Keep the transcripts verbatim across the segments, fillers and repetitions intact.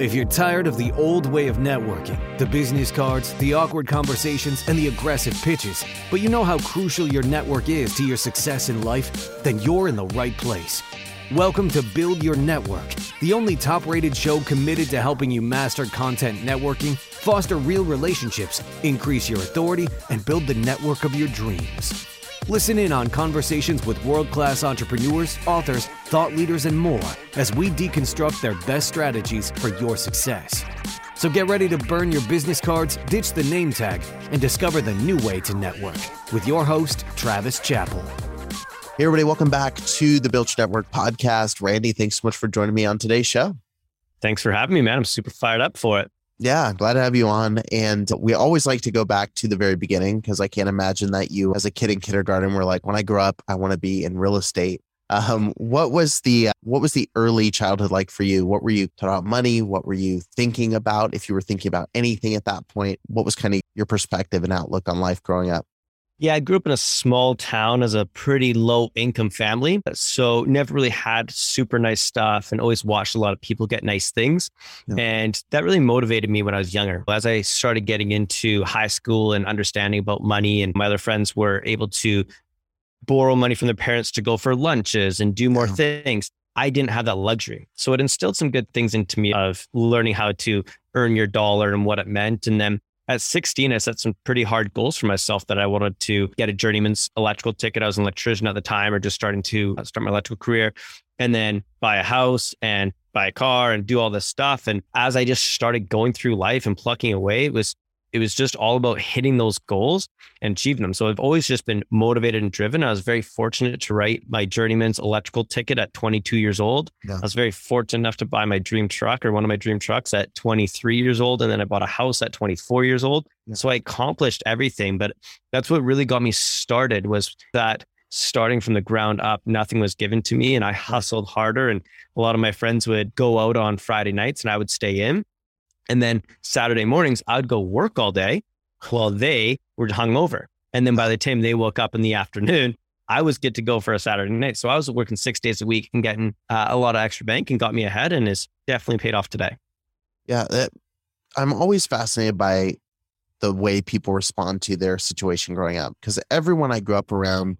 If you're tired of the old way of networking, the business cards, the awkward conversations, and the aggressive pitches, but you know how crucial your network is to your success in life, then you're in the right place. Welcome to Build Your Network, the only top-rated show committed to helping you master content networking, foster real relationships, increase your authority, and build the network of your dreams. Listen in on conversations with world-class entrepreneurs, authors, thought leaders, and more as we deconstruct their best strategies for your success. So get ready to burn your business cards, ditch the name tag, and discover the new way to network with your host, Travis Chappell. Hey everybody, welcome back to the Build Your Network podcast. Randy, thanks so much for joining me on today's show. Thanks for having me, man. I'm super fired up for it. Yeah, glad to have you on. And we always like to go back to the very beginning because I can't imagine that you as a kid in kindergarten were like, when I grow up, I want to be in real estate. Um, what was the what was the early childhood like for you? What were you taught about money? What were you thinking about? If you were thinking about anything at that point, what was kind of your perspective and outlook on life growing up? Yeah, I grew up in a small town as a pretty low income family. So never really had super nice stuff and always watched a lot of people get nice things. Yeah. And that really motivated me when I was younger. As I started getting into high school and understanding about money, and my other friends were able to borrow money from their parents to go for lunches and do more yeah. things, I didn't have that luxury. So it instilled some good things into me of learning how to earn your dollar and what it meant. And then at sixteen, I set some pretty hard goals for myself that I wanted to get a journeyman's electrical ticket. I was an electrician at the time, or just starting to start my electrical career, and then buy a house and buy a car and do all this stuff. And as I just started going through life and plucking away, it was it was just all about hitting those goals and achieving them. So I've always just been motivated and driven. I was very fortunate to write my journeyman's electrical ticket at twenty-two years old. Yeah. I was very fortunate enough to buy my dream truck, or one of my dream trucks, at twenty-three years old. And then I bought a house at twenty-four years old. Yeah. So I accomplished everything, but that's what really got me started, was that starting from the ground up, nothing was given to me, and I hustled harder. And a lot of my friends would go out on Friday nights and I would stay in. And then Saturday mornings, I'd go work all day while they were hungover. And then by the time they woke up in the afternoon, I was good to go for a Saturday night. So I was working six days a week and getting uh, a lot of extra bank, and got me ahead, and is definitely paid off today. Yeah, that, I'm always fascinated by the way people respond to their situation growing up, because everyone I grew up around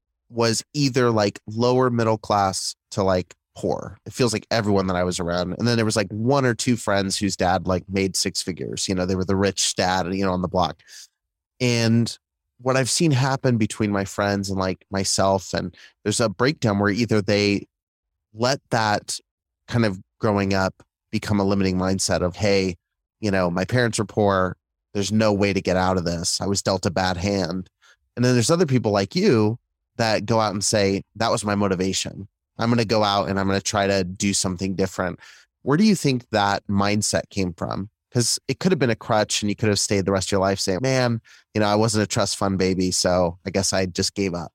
was either like lower middle class to like poor. It feels like everyone that I was around. And then there was like one or two friends whose dad like made six figures. You know, they were the rich dad, you know, on the block. And what I've seen happen between my friends and like myself, and there's a breakdown where either they let that kind of growing up become a limiting mindset of, hey, you know, my parents are poor. There's no way to get out of this. I was dealt a bad hand. And then there's other people like you that go out and say, that was my motivation. I'm going to go out and I'm going to try to do something different. Where do you think that mindset came from? Because it could have been a crutch and you could have stayed the rest of your life saying, man, you know, I wasn't a trust fund baby, so I guess I just gave up.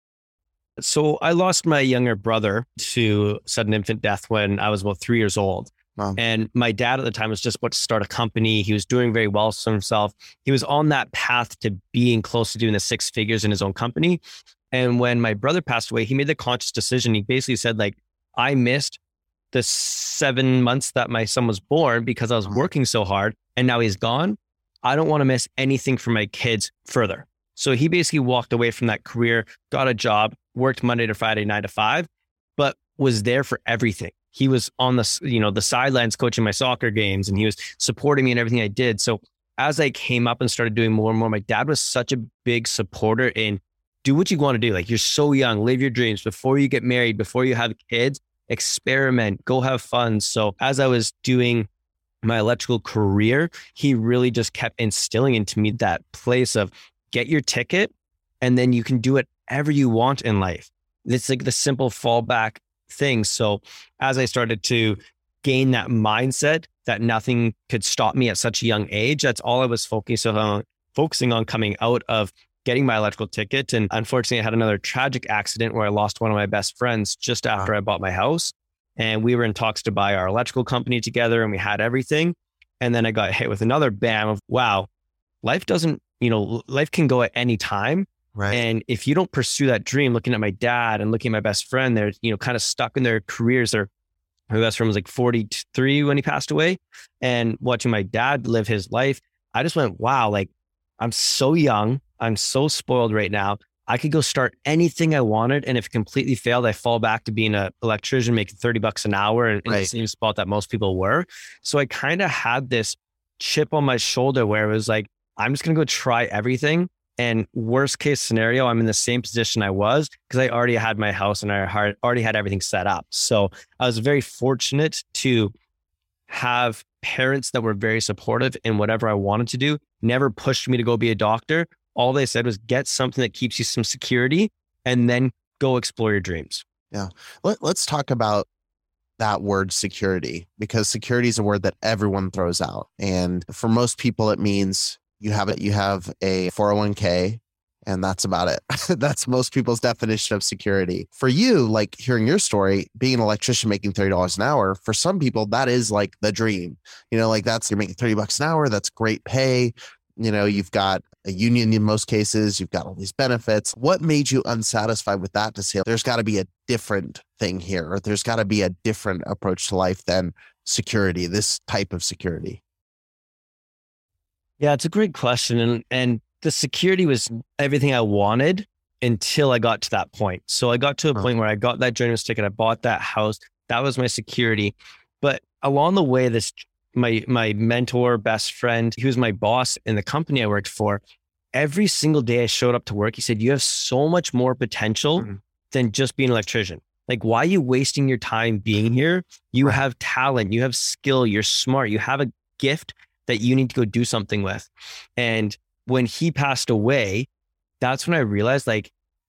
So I lost my younger brother to sudden infant death when I was about three years old. Wow. And my dad at the time was just about to start a company. He was doing very well for himself. He was on that path to being close to doing the six figures in his own company. And when my brother passed away, he made the conscious decision. He basically said, like, I missed the seven months that my son was born because I was working so hard, and now he's gone. I don't want to miss anything for my kids further. So he basically walked away from that career, got a job, worked Monday to Friday, nine to five, but was there for everything. He was on the, you know, the sidelines coaching my soccer games, and he was supporting me in everything I did. So as I came up and started doing more and more, my dad was such a big supporter in, do what you want to do. Like, you're so young, live your dreams before you get married, before you have kids, experiment, go have fun. So as I was doing my electrical career, he really just kept instilling into me that place of get your ticket, and then you can do whatever you want in life. It's like the simple fallback thing. So as I started to gain that mindset that nothing could stop me at such a young age, that's all I was focusing on, focusing on coming out of getting my electrical ticket. And unfortunately, I had another tragic accident where I lost one of my best friends just after wow. I bought my house. And we were in talks to buy our electrical company together, and we had everything. And then I got hit with another bam of, wow, life doesn't, you know, life can go at any time. Right. And if you don't pursue that dream, looking at my dad and looking at my best friend, they're, you know, kind of stuck in their careers. They're My best friend was like forty-three when he passed away, and watching my dad live his life, I just went, wow, like I'm so young. I'm so spoiled right now. I could go start anything I wanted. And if it completely failed, I fall back to being an electrician, making thirty bucks an hour in, in Right. the same spot that most people were. So I kind of had this chip on my shoulder where it was like, I'm just going to go try everything. And worst case scenario, I'm in the same position I was because I already had my house and I already had everything set up. So I was very fortunate to have parents that were very supportive in whatever I wanted to do, never pushed me to go be a doctor. All they said was get something that keeps you some security and then go explore your dreams. Yeah. Let, let's talk about that word security, because security is a word that everyone throws out. And for most people, it means you have it, you have a four oh one k and that's about it. That's most people's definition of security. For you, like hearing your story, being an electrician making thirty dollars an hour, for some people, that is like the dream. You know, like that's, you're making thirty bucks an hour. That's great pay. You know, you've got a union in most cases, you've got all these benefits. What made you unsatisfied with that to say there's got to be a different thing here, or there's got to be a different approach to life than security, this type of security? Yeah, it's a great question. And, and the security was everything I wanted until I got to that point. So I got to a Huh. point where I got that journeyman's ticket, I bought that house. That was my security. But along the way, this my my mentor, best friend, he was my boss in the company I worked for. Every single day I showed up to work, he said, you have so much more potential Mhm. than just being an electrician. Like, why are you wasting your time being here? You Right. have talent, you have skill, you're smart, you have a gift that you need to go do something with. And when he passed away, that's when I realized like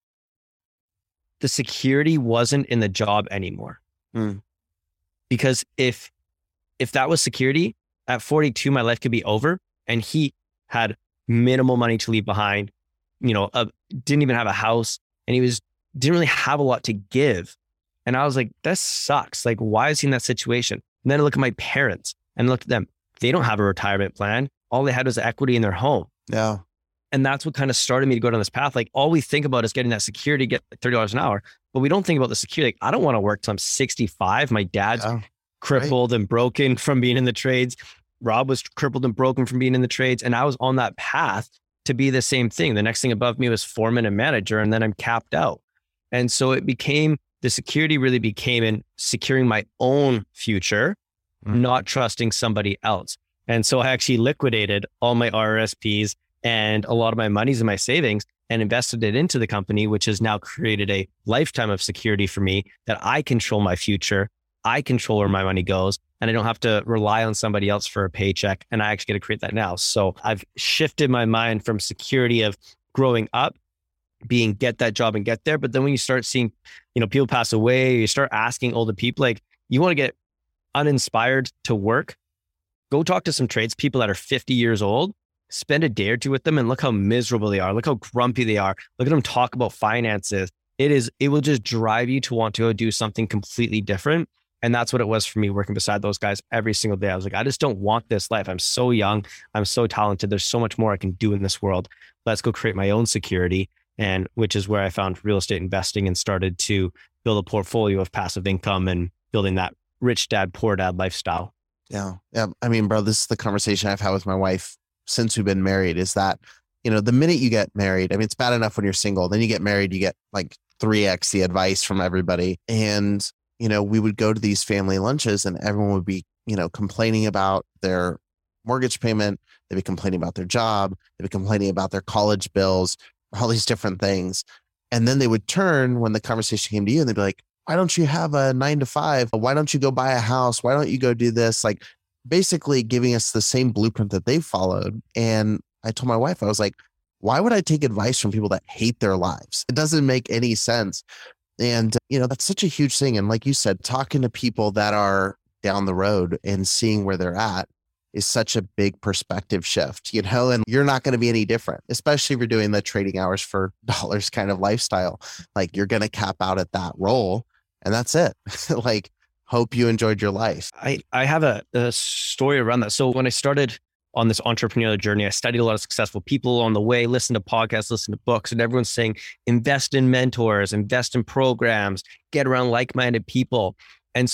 the security wasn't in the job anymore. Mm. Because if if that was security, at forty-two, my life could be over. And he had minimal money to leave behind, you know, uh, didn't even have a house, and he was didn't really have a lot to give. And I was like, this sucks. Like, why is he in that situation? And then I look at my parents and look at them. They don't have a retirement plan. All they had was equity in their home. Yeah. And that's what kind of started me to go down this path. Like, all we think about is getting that security, get thirty dollars an hour, but we don't think about the security. Like, I don't want to work till I'm sixty-five. My dad's Yeah. crippled and broken from being in the trades. Rob was crippled and broken from being in the trades. And I was on that path to be the same thing. The next thing above me was foreman and manager, and then I'm capped out. And so it became, the security really became in securing my own future, Mm. not trusting somebody else. And so I actually liquidated all my R R S Ps and a lot of my monies and my savings and invested it into the company, which has now created a lifetime of security for me, that I control my future. I control where my money goes, and I don't have to rely on somebody else for a paycheck. And I actually get to create that now. So I've shifted my mind from security of growing up, being get that job and get there. But then when you start seeing, you know, people pass away, you start asking older people, like, you want to get uninspired to work, go talk to some tradespeople that are fifty years old, spend a day or two with them and look how miserable they are. Look how grumpy they are. Look at them talk about finances. It is, it will just drive you to want to go do something completely different. And that's what it was for me, working beside those guys every single day. I was like, I just don't want this life. I'm so young. I'm so talented. There's so much more I can do in this world. Let's go create my own security. And which is where I found real estate investing and started to build a portfolio of passive income and building that rich dad, poor dad lifestyle. Yeah. Yeah. I mean, bro, this is the conversation I've had with my wife since we've been married, is that, you know, the minute you get married, I mean, it's bad enough when you're single, then you get married, you get like three X the advice from everybody. And, you know, we would go to these family lunches and everyone would be, you know, complaining about their mortgage payment. They'd be complaining about their job. They'd be complaining about their college bills, all these different things. And then they would turn when the conversation came to you and they'd be like, why don't you have a nine to five? Why don't you go buy a house? Why don't you go do this? Like basically giving us the same blueprint that they followed. And I told my wife, I was like, why would I take advice from people that hate their lives? It doesn't make any sense. And, you know, that's such a huge thing. And like you said, talking to people that are down the road and seeing where they're at is such a big perspective shift, you know, and you're not going to be any different, especially if you're doing the trading hours for dollars kind of lifestyle. Like you're going to cap out at that role and that's it. Like, hope you enjoyed your life. I, I have a, a story around that. So when I started on this entrepreneurial journey, I studied a lot of successful people on the way, listened to podcasts, listened to books, and everyone's saying, invest in mentors, invest in programs, get around like-minded people. And so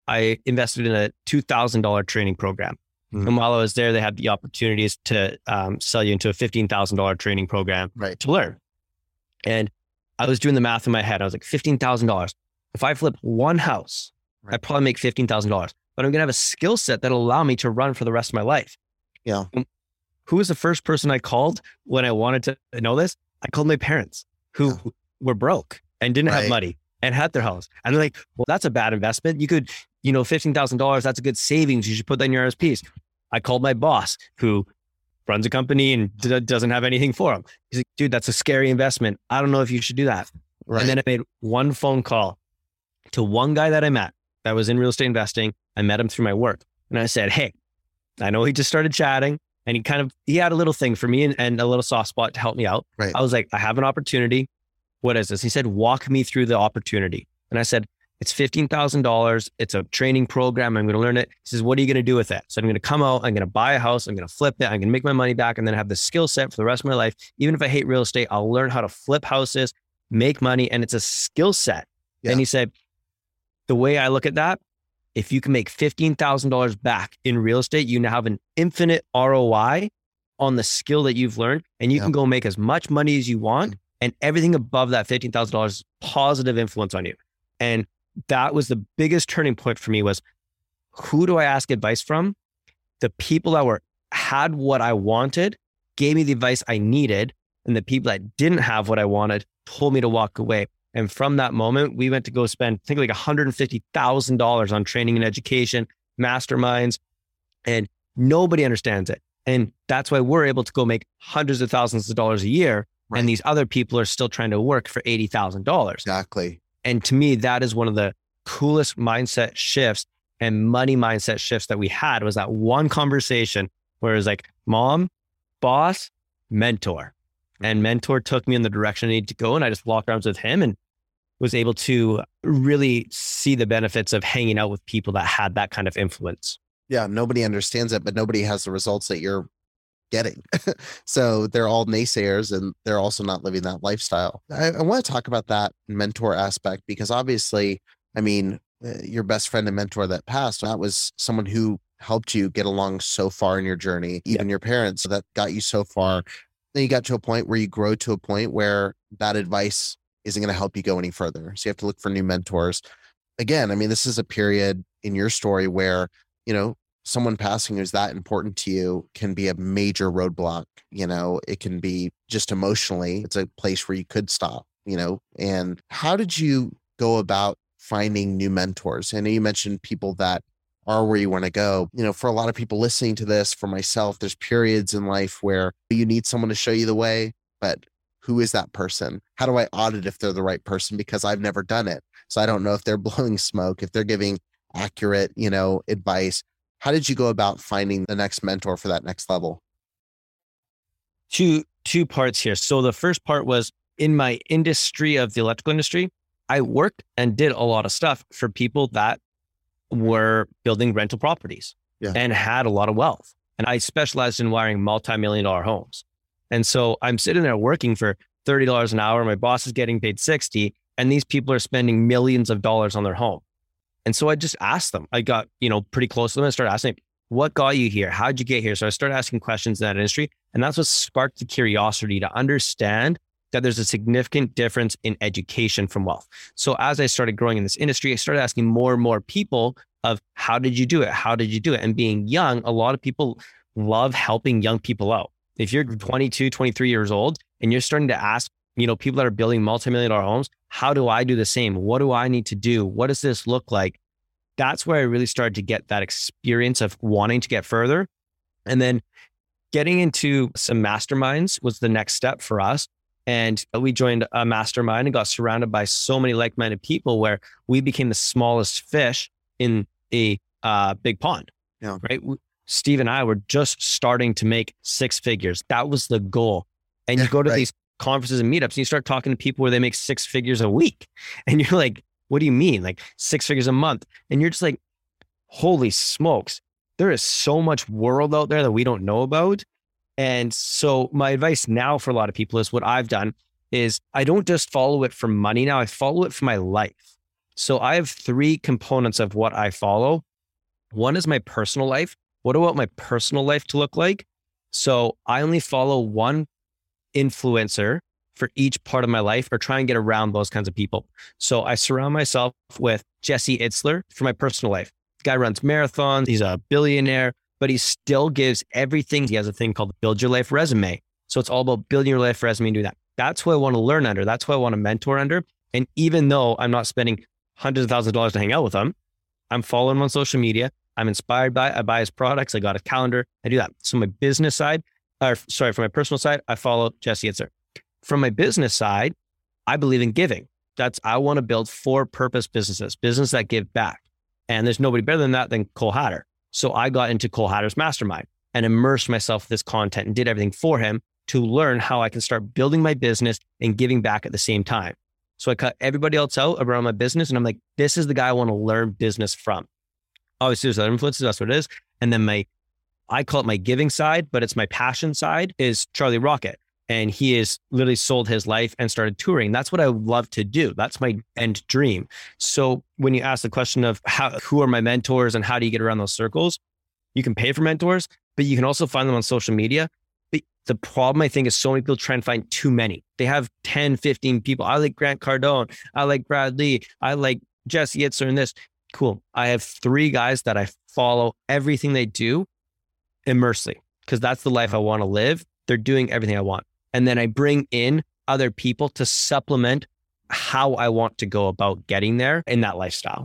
I invested in a two thousand dollars training program. Mm-hmm. And while I was there, they had the opportunities to um, sell you into a fifteen thousand dollars training program right. to learn. And I was doing the math in my head. I was like, fifteen thousand dollars. If I flip one house, right. I'd probably make fifteen thousand dollars. But I'm going to have a skill set that'll allow me to run for the rest of my life. Yeah. And who was the first person I called when I wanted to know this? I called my parents who yeah. were broke and didn't right. have money and had their house. And they're like, well, that's a bad investment. You could, you know, fifteen thousand dollars, that's a good savings. You should put that in your R S Ps. I called my boss who runs a company and d- doesn't have anything for him. He's like, dude, that's a scary investment. I don't know if you should do that. Right. And then I made one phone call to one guy that I met that was in real estate investing. I met him through my work. And I said, hey, I know he just started chatting and he kind of, he had a little thing for me and, and a little soft spot to help me out. Right. I was like, I have an opportunity. What is this? He said, walk me through the opportunity. And I said, it's fifteen thousand dollars. It's a training program. I'm going to learn it. He says, what are you going to do with it? So I'm going to come out, I'm going to buy a house. I'm going to flip it. I'm going to make my money back and then have the skill set for the rest of my life. Even if I hate real estate, I'll learn how to flip houses, make money. And it's a skill set. Yeah. And he said, the way I look at that, if you can make fifteen thousand dollars back in real estate, you now have an infinite R O I on the skill that you've learned and you yeah. can go make as much money as you want. And everything above that fifteen thousand dollars is positive influence on you. And that was the biggest turning point for me was, who do I ask advice from? The people that were had what I wanted, gave me the advice I needed, and the people that didn't have what I wanted told me to walk away. And from that moment, we went to go spend, I think like one hundred fifty thousand dollars on training and education, masterminds, and nobody understands it. And that's why we're able to go make hundreds of thousands of dollars a year. Right. And these other people are still trying to work for eighty thousand dollars. Exactly. And to me, that is one of the coolest mindset shifts and money mindset shifts that we had was that one conversation where it was like, mom, boss, mentor. And mentor took me in the direction I needed to go. And I just walked around with him and was able to really see the benefits of hanging out with people that had that kind of influence. Yeah, nobody understands it, but nobody has the results that you're getting. So they're all naysayers and they're also not living that lifestyle. I, I want to talk about that mentor aspect because obviously, I mean, your best friend and mentor that passed, that was someone who helped you get along so far in your journey, even yep. your parents that got you so far. Then you got to a point where you grow to a point where that advice isn't going to help you go any further. So you have to look for new mentors. Again, I mean, this is a period in your story where, you know, someone passing who's that important to you can be a major roadblock. You know, it can be just emotionally, it's a place where you could stop, you know. And how did you go about finding new mentors? I know you mentioned people that are where you want to go. You know, for a lot of people listening to this, for myself, there's periods in life where you need someone to show you the way, but who is that person? How do I audit if they're the right person? Because I've never done it. So I don't know if they're blowing smoke, if they're giving accurate, you know, advice. How did you go about finding the next mentor for that next level? Two, two parts here. So the first part was in my industry of the electrical industry, I worked and did a lot of stuff for people that were building rental properties yeah. and had a lot of wealth. And I specialized in wiring multi-million dollar homes. And so I'm sitting there working for thirty dollars an hour. My boss is getting paid sixty, and these people are spending millions of dollars on their home. And so I just asked them, I got, you know, pretty close to them. I started asking, what got you here? How'd you get here? So I started asking questions in that industry. And that's what sparked the curiosity to understand that there's a significant difference in education from wealth. So as I started growing in this industry, I started asking more and more people of how did you do it? How did you do it? And being young, a lot of people love helping young people out. If you're twenty-two, twenty-three years old and you're starting to ask, you know, people that are building multi-million dollar homes, how do I do the same? What do I need to do? What does this look like? That's where I really started to get that experience of wanting to get further. And then getting into some masterminds was the next step for us. And we joined a mastermind and got surrounded by so many like-minded people where we became the smallest fish in a uh, big pond, yeah. right? Steve and I were just starting to make six figures. That was the goal. And you yeah, go to right. these conferences and meetups and you start talking to people where they make six figures a week. And you're like, what do you mean? Like six figures a month? And you're just like, holy smokes, there is so much world out there that we don't know about. And so my advice now for a lot of people is what I've done is I don't just follow it for money now. I follow it for my life. So I have three components of what I follow. One is my personal life. What do I want my personal life to look like? So I only follow one influencer for each part of my life, or try and get around those kinds of people. So I surround myself with Jesse Itzler for my personal life. The guy runs marathons. He's a billionaire, but he still gives everything. He has a thing called Build Your Life Resume. So it's all about building your life resume and do that. That's who I want to learn under. That's who I want to mentor under. And even though I'm not spending hundreds of thousands of dollars to hang out with him, I'm following him on social media. I'm inspired by it. I buy his products. I got a calendar. I do that. So my business side, or sorry, for my personal side, I follow Jesse Itzler. From my business side, I believe in giving. That's, I want to build for-purpose businesses, business that give back. And there's nobody better than that than Cole Hatter. So I got into Cole Hatter's mastermind and immersed myself in this content and did everything for him to learn how I can start building my business and giving back at the same time. So I cut everybody else out around my business. And I'm like, this is the guy I want to learn business from. Obviously, there's other influences. That's what it is. And then my, I call it my giving side, but it's my passion side, is Charlie Rocket. And he has literally sold his life and started touring. That's what I love to do. That's my end dream. So when you ask the question of how, who are my mentors and how do you get around those circles, you can pay for mentors, but you can also find them on social media. But the problem, I think, is so many people try and find too many. They have ten, fifteen people. I like Grant Cardone. I like Brad Lee. I like Jesse Itzler and this. Cool. I have three guys that I follow everything they do immersely, because that's the life I want to live. They're doing everything I want. And then I bring in other people to supplement how I want to go about getting there in that lifestyle.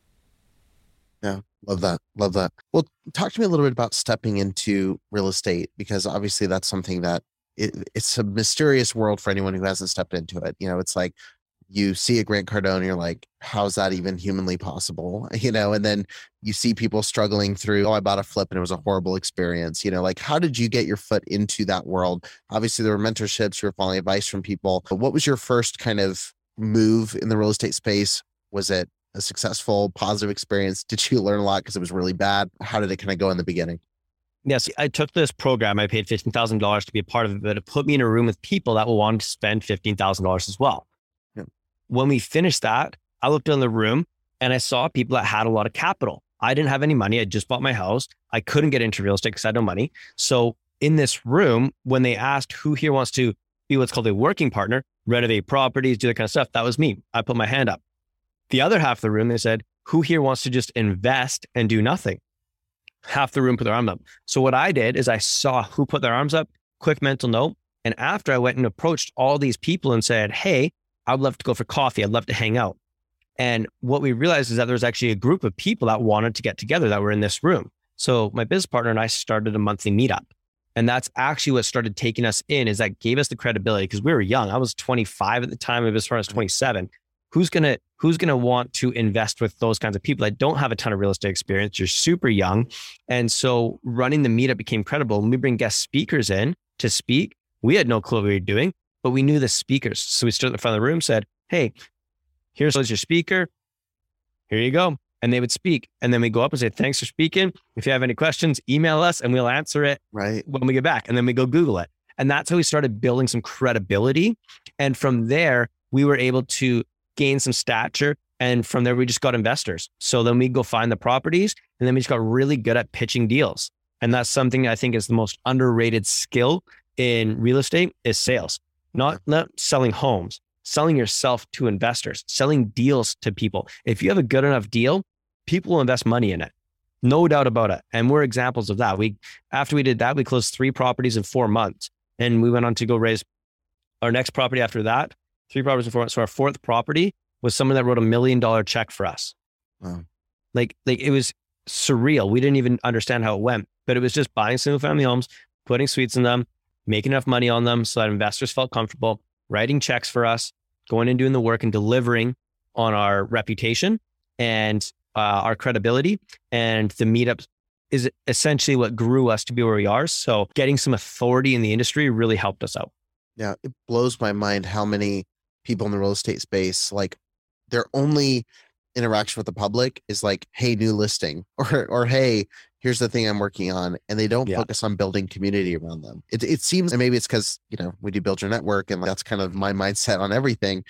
Yeah, love that. Love that. Well, talk to me a little bit about stepping into real estate, because obviously that's something that it, it's a mysterious world for anyone who hasn't stepped into it. You know, it's like you see a Grant Cardone and you're like, how's that even humanly possible? You know, and then you see people struggling through, oh, I bought a flip and it was a horrible experience. You know, like, how did you get your foot into that world? Obviously there were mentorships, you were following advice from people, but what was your first kind of move in the real estate space? Was it a successful, positive experience? Did you learn a lot because it was really bad? How did it kind of go in the beginning? Yes, I took this program. I paid fifteen thousand dollars to be a part of it, but it put me in a room with people that will want to spend fifteen thousand dollars as well. Yeah. When we finished that, I looked in the room and I saw people that had a lot of capital. I didn't have any money. I just bought my house. I couldn't get into real estate because I had no money. So in this room, when they asked who here wants to be what's called a working partner, renovate properties, do that kind of stuff, that was me. I put my hand up. The other half of the room, they said, who here wants to just invest and do nothing? Half the room put their arm up. So what I did is I saw who put their arms up, quick mental note. And after I went and approached all these people and said, hey, I'd love to go for coffee. I'd love to hang out. And what we realized is that there was actually a group of people that wanted to get together that were in this room. So my business partner and I started a monthly meetup. And that's actually what started taking us in, is that gave us the credibility, because we were young. I was twenty-five at the time. My business partner was twenty-seven. Who's going to, who's going to want to invest with those kinds of people that don't have a ton of real estate experience? You're super young. And so running the meetup became credible. When we bring guest speakers in to speak, we had no clue what we were doing, but we knew the speakers. So we stood at the front of the room, said, hey, here's your speaker. Here you go. And they would speak. And then we go up and say, thanks for speaking. If you have any questions, email us and we'll answer it right when we get back. And then we go Google it. And that's how we started building some credibility. And from there, we were able to gain some stature. And from there, we just got investors. So then we go find the properties, and then we just got really good at pitching deals. And that's something I think is the most underrated skill in real estate, is sales, not, not selling homes, selling yourself to investors, selling deals to people. If you have a good enough deal, people will invest money in it. No doubt about it. And we're examples of that. We, after we did that, we closed three properties in four months and we went on to go raise our next property after that. Three properties in four months. So our fourth property was someone that wrote a million dollar check for us. Wow. Like, like it was surreal. We didn't even understand how it went, but it was just buying single family homes, putting suites in them, making enough money on them so that investors felt comfortable, writing checks for us, going and doing the work and delivering on our reputation and uh, our credibility. And the meetup is essentially what grew us to be where we are. So getting some authority in the industry really helped us out. Yeah, it blows my mind how many people in the real estate space, like, their only interaction with the public is like, hey, new listing, or or hey, here's the thing I'm working on. And they don't yeah. focus on building community around them. It it seems, and maybe it's because, you know, we do Build Your Network and that's kind of my mindset on everything.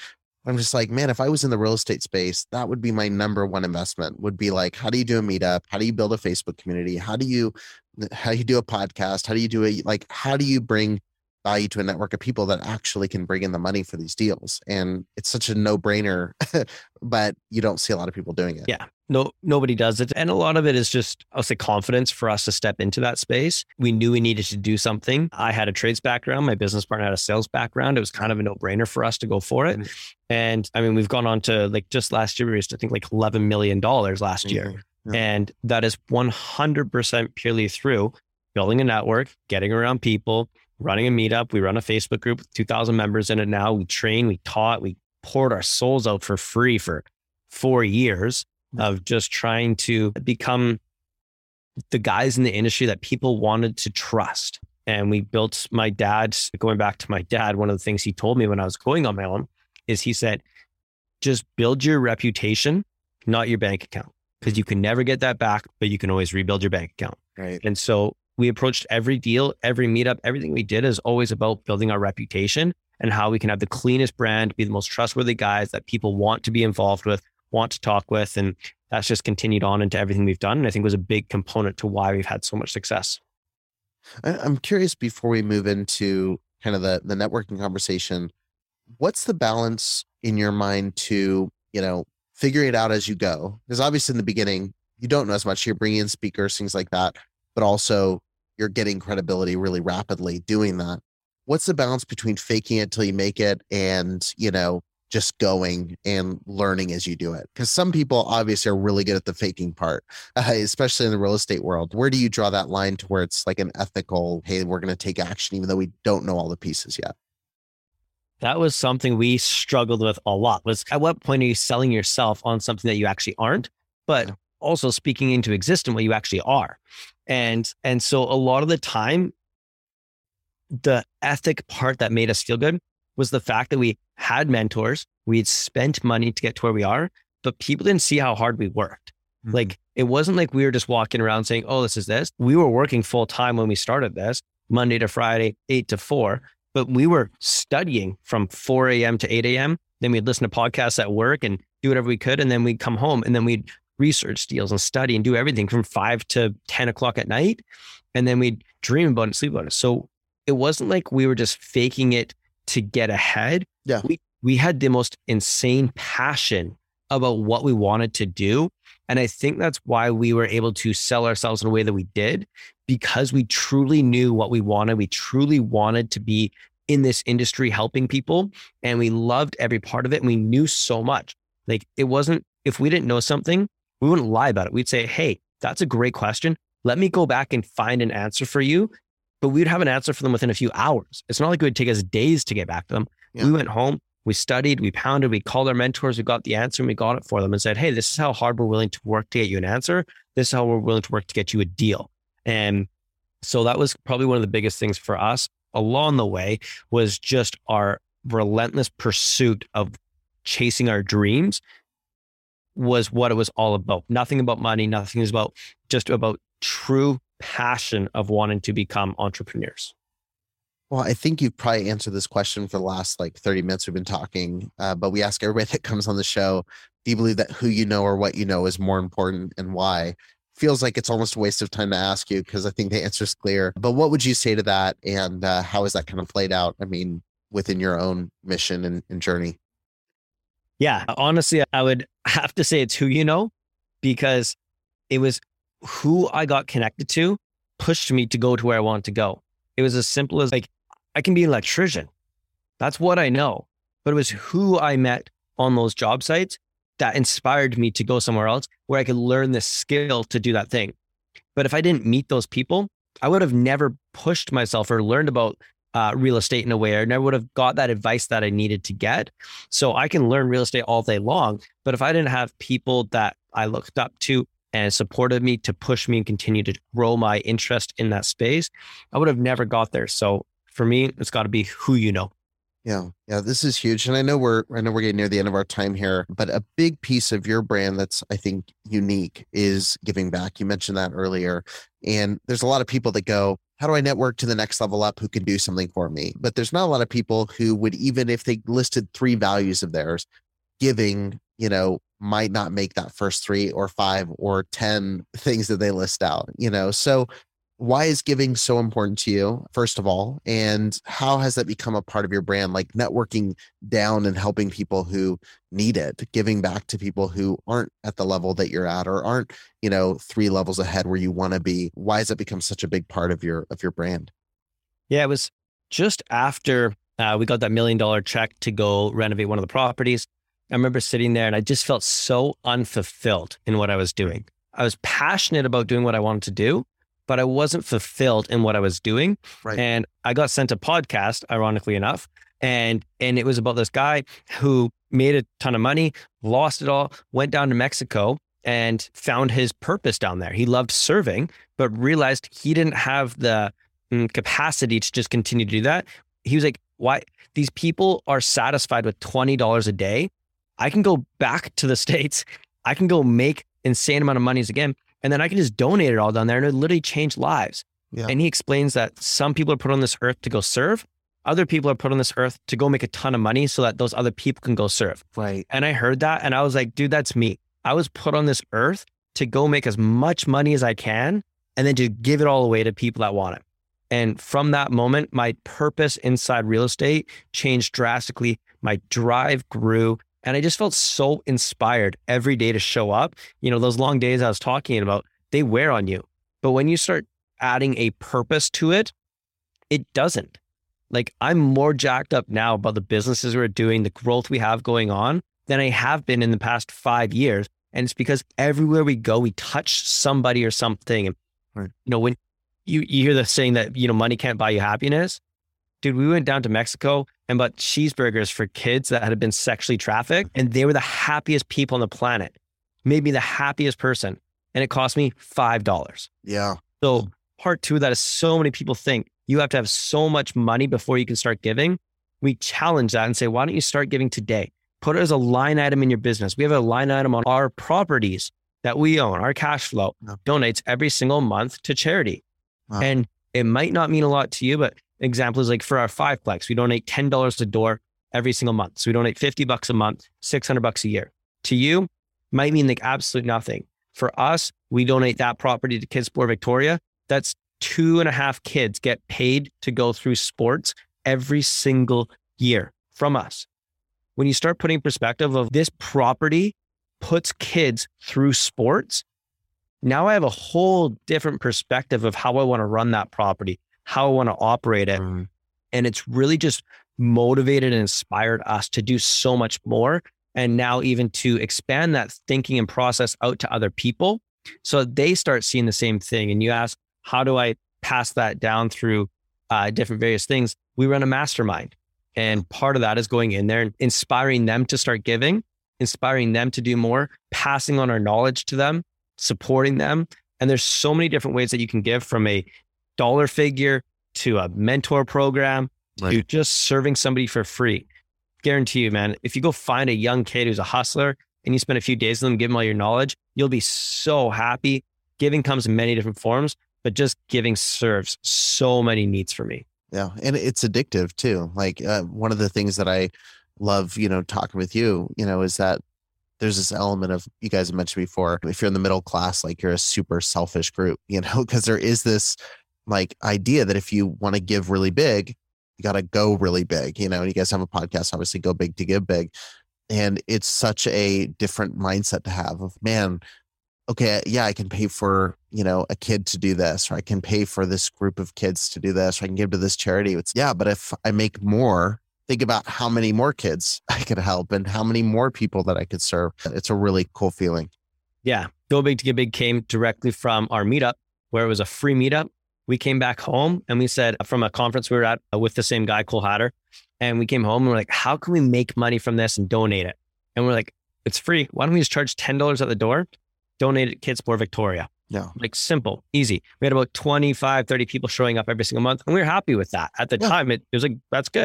I'm just like, man, if I was in the real estate space, that would be my number one investment, would be like, how do you do a meetup? How do you build a Facebook community? How do you, how do you do a podcast? How do you do a, like, how do you bring value to a network of people that actually can bring in the money for these deals? And it's such a no brainer, but you don't see a lot of people doing it. Yeah. No, nobody does it. And a lot of it is just, I'll say, confidence for us to step into that space. We knew we needed to do something. I had a trades background. My business partner had a sales background. It was kind of a no brainer for us to go for it. Mm-hmm. And I mean, we've gone on to, like, just last year, we raised, I think, like eleven million dollars last mm-hmm. year. Yeah. And that is one hundred percent purely through building a network, getting around people, running a meetup. We run a Facebook group with two thousand members in it now. We train, we taught, we poured our souls out for free for four years of just trying to become the guys in the industry that people wanted to trust. And we built, my dad, going back to my dad, one of the things he told me when I was going on my own is he said, just build your reputation, not your bank account, because you can never get that back, but you can always rebuild your bank account. Right. And so we approached every deal, every meetup, everything we did is always about building our reputation and how we can have the cleanest brand, be the most trustworthy guys that people want to be involved with, want to talk with. And that's just continued on into everything we've done. And I think was a big component to why we've had so much success. I'm curious, before we move into kind of the, the networking conversation, what's the balance in your mind to, you know, figuring it out as you go? Because obviously in the beginning, you don't know as much. You're bringing in speakers, things like that, but also you're getting credibility really rapidly doing that. What's the balance between faking it till you make it and, you know, just going and learning as you do it? Because some people obviously are really good at the faking part, uh, especially in the real estate world. Where do you draw that line to where it's like an ethical, hey, we're going to take action, even though we don't know all the pieces yet? That was something we struggled with a lot, was at what point are you selling yourself on something that you actually aren't, but yeah. also speaking into existence what you actually are. And, and so a lot of the time, the ethic part that made us feel good was the fact that we had mentors, we had spent money to get to where we are, but people didn't see how hard we worked. Mm-hmm. Like, it wasn't like we were just walking around saying, oh, this is this. We were working full time when we started this, Monday to Friday, eight to four, but we were studying from four a.m. to eight a.m. Then we'd listen to podcasts at work and do whatever we could. And then we'd come home and then we'd research deals and study and do everything from five to ten o'clock at night. And then we'd dream about it, sleep about it. So it wasn't like we were just faking it to get ahead. Yeah. We, we had the most insane passion about what we wanted to do. And I think that's why we were able to sell ourselves in a way that we did, because we truly knew what we wanted. We truly wanted to be in this industry helping people, and we loved every part of it. And we knew so much. Like, it wasn't, if we didn't know something, we wouldn't lie about it. We'd say, hey, that's a great question. Let me go back and find an answer for you. But we'd have an answer for them within a few hours. It's not like it would take us days to get back to them. Yeah. We went home, we studied, we pounded, we called our mentors, we got the answer, and we got it for them and said, hey, this is how hard we're willing to work to get you an answer. This is how we're willing to work to get you a deal. And so that was probably one of the biggest things for us along the way, was just our relentless pursuit of chasing our dreams was what it was all about. Nothing about money, nothing is about, just about true passion of wanting to become entrepreneurs. Well, I think you've probably answered this question for the last like thirty minutes we've been talking, uh, but we ask everybody that comes on the show, do you believe that who you know or what you know is more important, and why? Feels like it's almost a waste of time to ask you, because I think the answer is clear. But what would you say to that? And uh, how has that kind of played out? I mean, within your own mission and, and journey? Yeah, honestly, I would have to say it's who you know, because it was who I got connected to pushed me to go to where I wanted to go. It was as simple as, like, I can be an electrician. That's what I know. But it was who I met on those job sites that inspired me to go somewhere else where I could learn the skill to do that thing. But if I didn't meet those people, I would have never pushed myself or learned about uh, real estate in a way, or never would have got that advice that I needed to get. So I can learn real estate all day long. But if I didn't have people that I looked up to and supported me to push me and continue to grow my interest in that space, I would have never got there. So for me, it's got to be who you know. Yeah. Yeah. This is huge. And I know we're, I know we're getting near the end of our time here, but a big piece of your brand that's, I think, unique is giving back. You mentioned that earlier. And there's a lot of people that go, how do I network to the next level up who can do something for me? But there's not a lot of people who would, even if they listed three values of theirs, giving, you know, might not make that first three or five or ten things that they list out, you know? So why is giving so important to you, first of all? And how has that become a part of your brand, like networking down and helping people who need it, giving back to people who aren't at the level that you're at or aren't, you know, three levels ahead where you want to be? Why has it become such a big part of your, of your brand? Yeah, it was just after uh, we got that million dollar check to go renovate one of the properties. I remember sitting there and I just felt so unfulfilled in what I was doing. I was passionate about doing what I wanted to do, but I wasn't fulfilled in what I was doing. Right. And I got sent a podcast, ironically enough. And, and it was about this guy who made a ton of money, lost it all, went down to Mexico and found his purpose down there. He loved serving, but realized he didn't have the mm, capacity to just continue to do that. He was like, why? These people are satisfied with twenty dollars a day. I can go back to the States. I can go make insane amount of monies again. And then I can just donate it all down there and it literally change lives. Yeah. And he explains that some people are put on this earth to go serve. Other people are put on this earth to go make a ton of money so that those other people can go serve. Right. And I heard that and I was like, dude, that's me. I was put on this earth to go make as much money as I can and then just give it all away to people that want it. And from that moment, my purpose inside real estate changed drastically. My drive grew. And I just felt so inspired every day to show up. You know, those long days I was talking about, they wear on you. But when you start adding a purpose to it, it doesn't. Like I'm more jacked up now about the businesses we're doing, the growth we have going on than I have been in the past five years. And it's because everywhere we go, we touch somebody or something. And, right. you know, when you, you hear the saying that, you know, money can't buy you happiness. Dude, we went down to Mexico and bought cheeseburgers for kids that had been sexually trafficked. And they were the happiest people on the planet, maybe the happiest person. And it cost me five dollars. Yeah. So part two of that is so many people think you have to have so much money before you can start giving. We challenge that and say, why don't you start giving today? Put it as a line item in your business. We have a line item on our properties that we own, our cash flow yeah. donates every single month to charity. Wow. And it might not mean a lot to you, but example is like for our fiveplex, we donate ten dollars a door every single month. So we donate fifty bucks a month, six hundred bucks a year. To you, might mean like absolute nothing. For us, we donate that property to Kids Sport Victoria. That's two and a half kids get paid to go through sports every single year from us. When you start putting perspective of this property puts kids through sports, now I have a whole different perspective of how I want to run that property, how I want to operate it. Mm. And it's really just motivated and inspired us to do so much more. And now even to expand that thinking and process out to other people so they start seeing the same thing. And you ask, how do I pass that down through uh, different various things? We run a mastermind. And part of that is going in there and inspiring them to start giving, inspiring them to do more, passing on our knowledge to them, supporting them. And there's so many different ways that you can give, from a dollar figure to a mentor program, right, to just serving somebody for free. Guarantee you, man, if you go find a young kid who's a hustler and you spend a few days with them, give them all your knowledge, you'll be so happy. Giving comes in many different forms, but just giving serves so many needs for me. Yeah. And it's addictive too. Like uh, one of the things that I love, you know, talking with you, you know, is that there's this element of, you guys have mentioned before, if you're in the middle class, like you're a super selfish group, you know, because there is this like idea that if you want to give really big, you got to go really big, you know, and you guys have a podcast, obviously Go Big to Give Big. And it's such a different mindset to have of, man, okay, yeah, I can pay for, you know, a kid to do this, or I can pay for this group of kids to do this, or I can give to this charity. It's, yeah, but if I make more, think about how many more kids I could help and how many more people that I could serve. It's a really cool feeling. Yeah. Go Big to Give Big came directly from our meetup, where it was a free meetup. We came back home and we said, from a conference we were at with the same guy, Cole Hatter, and we came home and we're like, how can we make money from this and donate it? And we're like, it's free. Why don't we just charge ten dollars at the door? Donate it to Kids Sport Victoria. Yeah. Like simple, easy. We had about twenty-five, thirty people showing up every single month. And we were happy with that. At the yeah. time, it, it was like, that's good.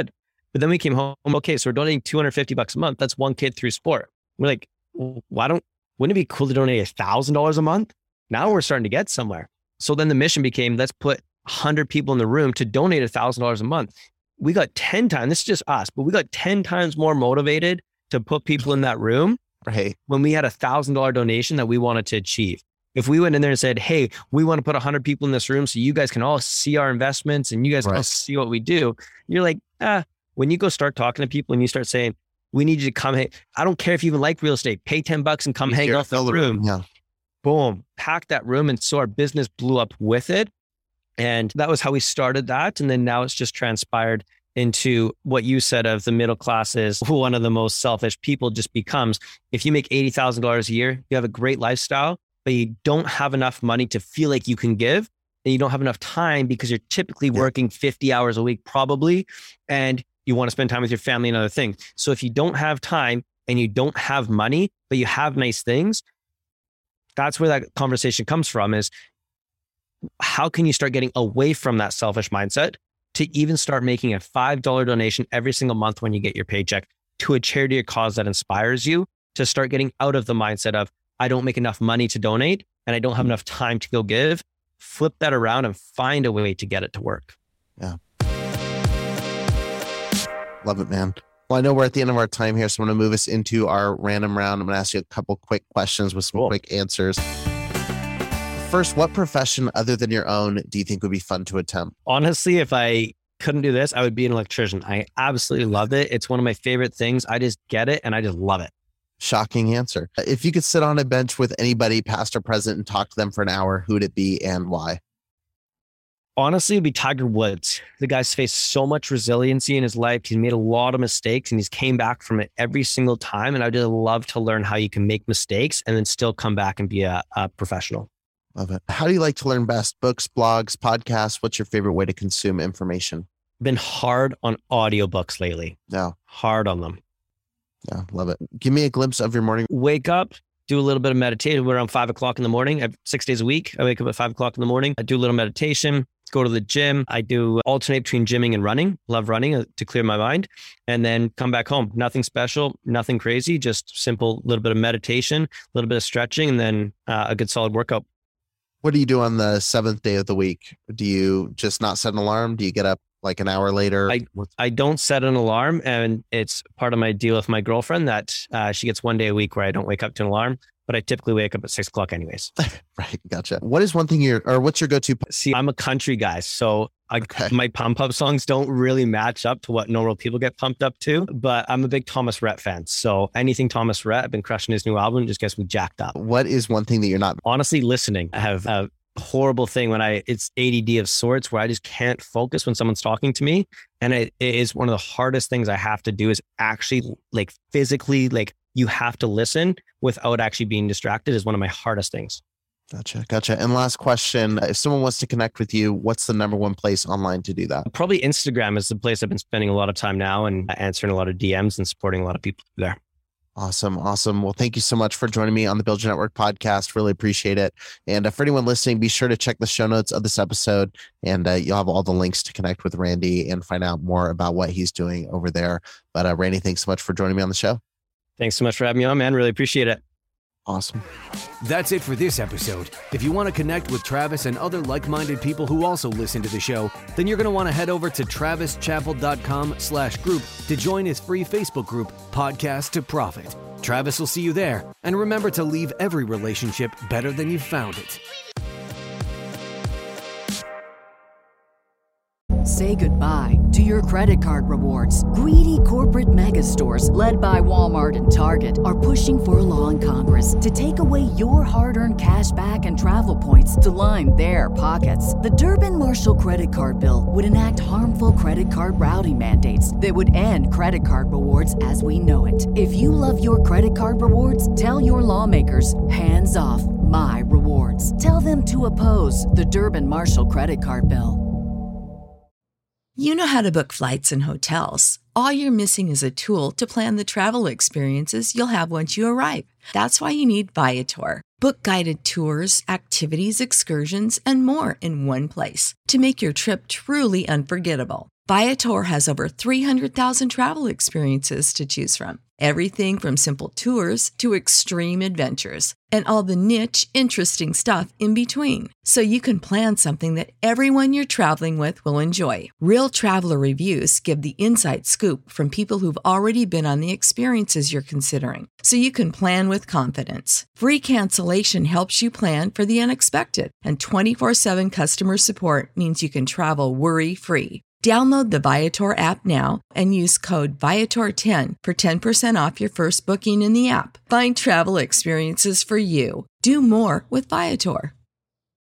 But then we came home, okay, so we're donating two hundred fifty bucks a month. That's one kid through sport. We're like, why don't, wouldn't it be cool to donate a thousand dollars a month? Now we're starting to get somewhere. So then the mission became, let's put a hundred people in the room to donate a thousand dollars a month. We got ten times, this is just us, but we got ten times more motivated to put people in that room right when we had a thousand dollar donation that we wanted to achieve. If we went in there and said, hey, we want to put a hundred people in this room so you guys can all see our investments and you guys right. can all see what we do. You're like, ah, when you go start talking to people and you start saying, we need you to come, hey, I don't care if you even like real estate, pay ten bucks and come hang out in the room. Yeah. Boom, pack that room. And so our business blew up with it. And that was how we started that. And then now it's just transpired into what you said of the middle class is one of the most selfish people just becomes, if you make eighty thousand dollars a year, you have a great lifestyle, but you don't have enough money to feel like you can give. And you don't have enough time because you're typically yeah. working fifty hours a week, probably. And you want to spend time with your family and other things. So if you don't have time and you don't have money, but you have nice things, that's where that conversation comes from is how can you start getting away from that selfish mindset to even start making a five dollar donation every single month when you get your paycheck to a charity or cause that inspires you to start getting out of the mindset of, I don't make enough money to donate and I don't have enough time to go give. Flip that around and find a way to get it to work. Yeah. Love it, man. Well, I know we're at the end of our time here, so I'm going to move us into our random round. I'm going to ask you a couple quick questions with some cool. quick answers. First, what profession other than your own do you think would be fun to attempt? Honestly, if I couldn't do this, I would be an electrician. I absolutely love it. It's one of my favorite things. I just get it and I just love it. Shocking answer. If you could sit on a bench with anybody, past or present, and talk to them for an hour, who would it be and why? Honestly, it'd be Tiger Woods. The guy's faced so much resiliency in his life. He's made a lot of mistakes and he's came back from it every single time. And I'd just love to learn how you can make mistakes and then still come back and be a, a professional. Love it. How do you like to learn best? Books, blogs, podcasts? What's your favorite way to consume information? Been hard on audiobooks lately. Yeah. Hard on them. Yeah, love it. Give me a glimpse of your morning. Wake up, do a little bit of meditation. We're around five o'clock in the morning. I have six days a week. I wake up at five o'clock in the morning. I do a little meditation, go to the gym. I do alternate between gymming and running. Love running to clear my mind. And then come back home. Nothing special, nothing crazy, just simple little bit of meditation, a little bit of stretching, and then uh, a good solid workout. What do you do on the seventh day of the week? Do you just not set an alarm? Do you get up like an hour later? I, I don't set an alarm, and it's part of my deal with my girlfriend that uh, she gets one day a week where I don't wake up to an alarm, but I typically wake up at six o'clock anyways. Right. Gotcha. What is one thing you're, or what's your go-to? See, I'm a country guy, so I, okay. my pump up songs don't really match up to what normal people get pumped up to, but I'm a big Thomas Rhett fan. So anything Thomas Rhett, I've been crushing his new album, just gets me jacked up. What is one thing that you're not? Honestly, listening. I have a horrible thing when I, it's A D D of sorts where I just can't focus when someone's talking to me. And it, it is one of the hardest things I have to do is actually like physically, like you have to listen without actually being distracted is one of my hardest things. Gotcha. Gotcha. And last question, if someone wants to connect with you, what's the number one place online to do that? Probably Instagram is the place I've been spending a lot of time now and answering a lot of D Ms and supporting a lot of people there. Awesome. Awesome. Well, thank you so much for joining me on the Build Your Network podcast. Really appreciate it. And uh, for anyone listening, be sure to check the show notes of this episode and uh, you'll have all the links to connect with Randy and find out more about what he's doing over there. But uh, Randy, thanks so much for joining me on the show. Thanks so much for having me on, man. Really appreciate it. Awesome. That's it for this episode. If you want to connect with Travis and other like-minded people who also listen to the show, then you're going to want to head over to travis chappell dot com slash group to join his free Facebook group, Podcast to Profit. Travis will see you there. And remember to leave every relationship better than you found it. Say goodbye to your credit card rewards. Greedy corporate mega stores, led by Walmart and Target, are pushing for a law in Congress to take away your hard-earned cash back and travel points to line their pockets. The Durbin-Marshall credit card bill would enact harmful credit card routing mandates that would end credit card rewards as we know it. If you love your credit card rewards, tell your lawmakers, hands off my rewards. Tell them to oppose the Durbin-Marshall credit card bill. You know how to book flights and hotels. All you're missing is a tool to plan the travel experiences you'll have once you arrive. That's why you need Viator. Book guided tours, activities, excursions, and more in one place to make your trip truly unforgettable. Viator has over three hundred thousand travel experiences to choose from. Everything from simple tours to extreme adventures and all the niche, interesting stuff in between. So you can plan something that everyone you're traveling with will enjoy. Real traveler reviews give the inside scoop from people who've already been on the experiences you're considering. So you can plan with confidence. Free cancellation helps you plan for the unexpected. And twenty-four seven customer support means you can travel worry-free. Download the Viator app now and use code Viator ten for ten percent off your first booking in the app. Find travel experiences for you. Do more with Viator.